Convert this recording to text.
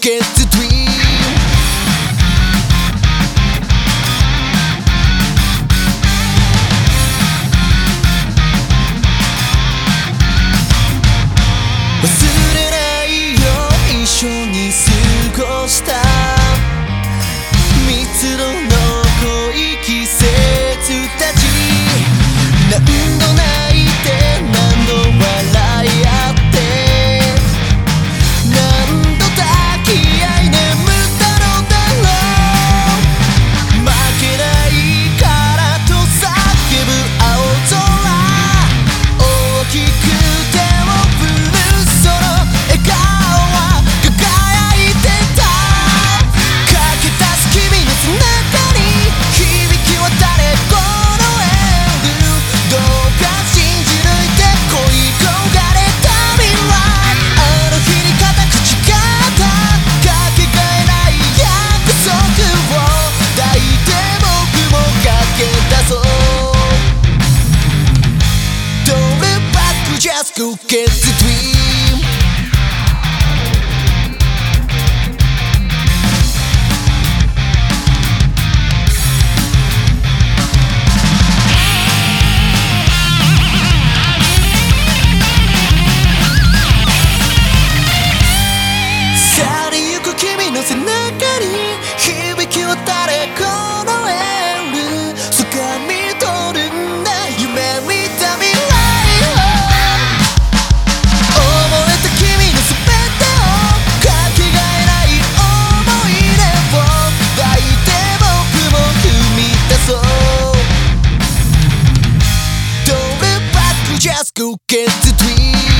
get the dream 忘れないよ一緒に過ごした密度の濃い季節たち何度泣いて何度笑い合って何度抱き合い眠ったのだろう負けないからと叫ぶ青空大きく手を振るその笑顔は輝いてた駆け出す君の背中に響き渡れこのエールどうか信じ抜いて恋焦がれた未来あの日に固く誓ったかけがえない約束を抱いて僕も駆け出そう Don't look back, just go get the dream 去りゆく君の背中に響き渡れこのエール掴み取るんだ夢見た未来を覚えた君の全てをかけがえない思い出を抱いて僕も踏み出そう Don't look back, just go get the dream